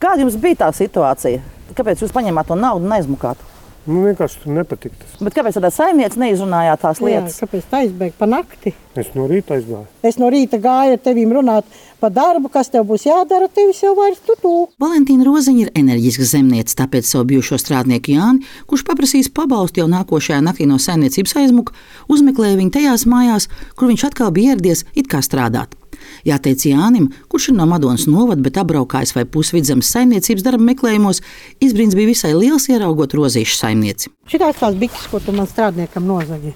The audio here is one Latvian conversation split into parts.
Kāda jums bija tā situācija? Kāpēc jūs paņēmāt to naudu un aizmukāt? Vienkārši tur nepatika tas. Bet kāpēc tādā saimniece neizrunājāt tās lietas? Jā, kāpēc tā aizbēga pa nakti? Es no rīta aizgāju. Es no rīta gāju ar tevīm runāt par darbu, kas tev būs jādara, tevis jau vairs tu. Valentīna Roziņa ir enerģiska zemniece, tāpēc savu bijušo strādnieku Jāni, kurš paprasīs pabalstu jau nākošajā naktī no saimniecības aizmuka, uzmeklēja viņu tajās mājās, kur viņš atkal bija ieradies it kā strādāt. Jāteic Jānim, kurš ir no Madonas novada, bet apbraukājis vai pusvidzemes saimniecības darba meklējumos, izbrīns bija visai liels ieraugot Rozīšu saimnieci. Šitās tās bikses, ko tu man strādniekam nozagi?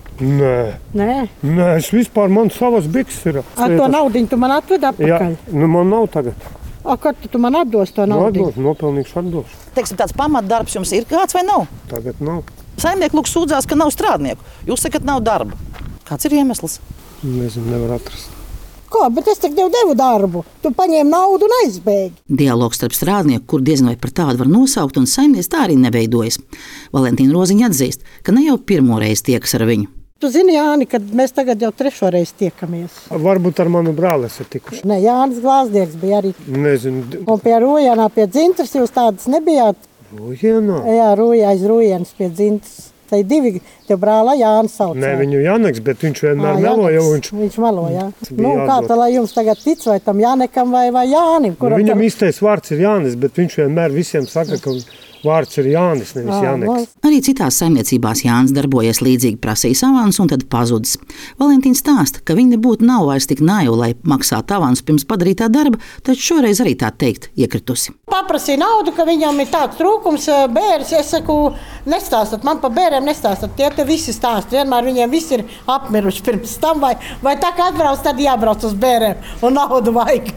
Nē, es vispār man savas bikses ir. Ar to naudiņu tu man atved atpakaļ? Jā, man nav tagad. Kad tu man atdos to naudiņu? Nopelnīšu atdošu. Teiksim, tāds pamatdarbs jums ir kāds vai nav? Tagad nav. Saimnieki lūk sūdzās, ka nav strādnieku. Jūs sakat, nav darba. Kāds ir iemesls? Nezinu, nevar atrast. Ko, bet es tev devu darbu. Tu paņēmi naudu un aizbēgi. Dialogs starp strādnieku, kur diezgan vai par tādu var nosaukt, un saimnieci tā arī neveidojas. Valentīna Roziņa atzīst, ka ne jau pirmo reizi tiekas ar viņu. Tu zini, Jāni, kad mēs tagad jau 3. reizi tiekamies. Varbūt ar manu brāli esat tikuši. Ne, Jānis Glāznieks bija arī. Nezinu. Un pie Rūjānā, pie Dzintras jūs tādas nebijāt? Rūjānā? Jā, aiz Rūjānas pie Dzintras. Tai 2 tev brālā Jānis sauc. Nē, viņu Jāneks, bet viņš vienmēr meloja. Viņš meloja. Kā tā, lai jums tagad tic, vai tam Jānekam vai Jānim? Viņam īstais vārds ir Jānis, bet viņš vienmēr visiem saka, ka vārds ir Jānis, nevis Jāneks. Arī citās saimniecībās Jānis darbojies līdzīgi, prasījis avansu un tad pazudis. Valentīna stāsta, ka viņa nebūtu nav vairs tik naiva, lai maksātu avansu pirms padarītā darba, taču šoreiz arī tā teikt iekritusi. Paprasīja naudu, ka viņam ir tāds trūkums bēres. Es saku, nestāstat man par bēriem, nestāstat. Tie te visi stāst. Vienmēr viņiem visi ir apmiruši pirms tam, vai tā kā atbrauc, tad jābrauc uz bēriem un naudu vajag.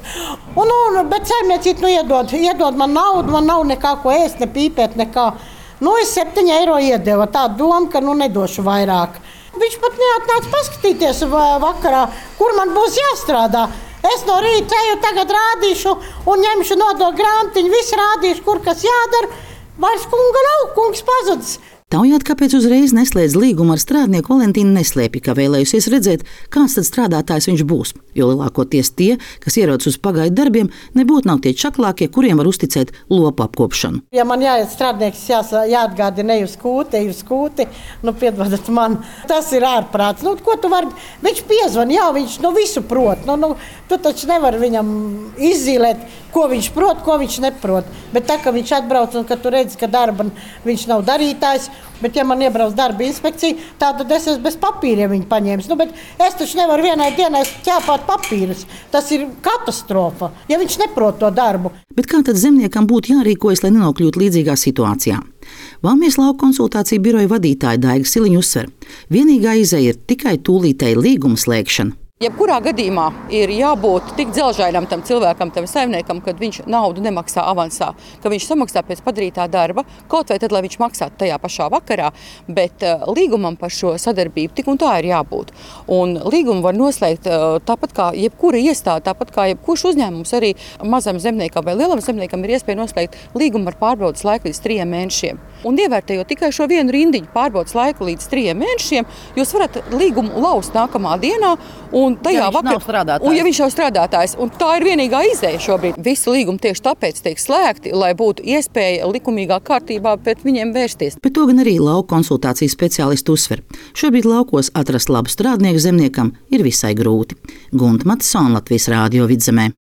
Bet saimniecīt, iedod man naudu, man nav nekā ko ēst, ne pīpēt, nekā. Es 7 eiro iedevu, tā doma, ka nedošu vairāk. Viņš pat neatnāca paskatīties vakarā, kur man būs jāstrādā. Es no rīta eju, tagad rādīšu un ņemšu nodokļu grāmatiņu, visu rādīšu, kur kas jādara. Vairs kunga nav, kungs pazudis. Taujāt, kāpēc uzreiz neslēdz līgumu ar strādnieku, Valentīna neslēpja, ka vēlējusies redzēt, kāds tad strādātājs viņš būs. Jo lielākoties tie, kas ierodas uz pagaidu darbiem, nebūtu nav tie čaklākie, kuriem var uzticēt lopu apkopšanu. Ja man jāiet strādnieks, jāatgādina uz skūti, piedodiet man, tas ir ārprāts. Ko tu vari? Viņš piezvan, viņš visu prot. Tu taču nevari viņam izzīlēt, ko viņš prot, ko viņš neprot. Bet tā, ka viņš atbrauc un ka tu redzi, ka darba viņš nav darītājs, bet ja man iebrauc darba inspekcija, tad es esmu bez papīriem viņu paņēmis. Bet es taču nevaru vienai dienai ķēpāt papīrus. Tas ir katastrofa, ja viņš neprot to darbu. Bet kā tad zemniekam būtu jārīkojas, lai nenokļūtu līdzīgā situācijā? Valmijas lauku konsultāciju biroja vadītāja Daiga Siliņa uzsver, vienīgā izeja ir tikai tūlītēja līguma slēgšana. Jebkurā gadījumā ir jābūt tik dzelžainam tam cilvēkam, tam saimniekam, kad viņš naudu nemaksā avansā, ka viņš samaksā pēc padarītā darba, kaut vai tad, lai viņš maksātu tajā pašā vakarā, bet līgumam par šo sadarbību tik un tā ir jābūt. Un līgumu var noslēgt tāpat kā jebkura iestāde, tāpat kā jebkurš uzņēmums, arī mazam zemniekam vai lielam zemniekam ir iespēja noslēgt līgumu ar pārbaudas laiku līdz 3 mēnešiem. Un ievērtējot tikai šo vienu rindiņu pārbaudas laiku līdz 3 mēnešiem, jūs varat līgumu laust nākamā dienā, un tajā ja viņš nav strādātājs, un tā ir vienīgā izeja šobrīd. Visi līgumi tieši tāpēc tiek slēgti, lai būtu iespēja likumīgā kārtībā pret viņiem vērsties. Bet to gan arī lauku konsultācijas speciālisti uzsver. Šobrīd laukos atrast labu strādnieku zemniekam ir visai grūti. Gunta Matisona, Latvijas Rādio Vidzemē.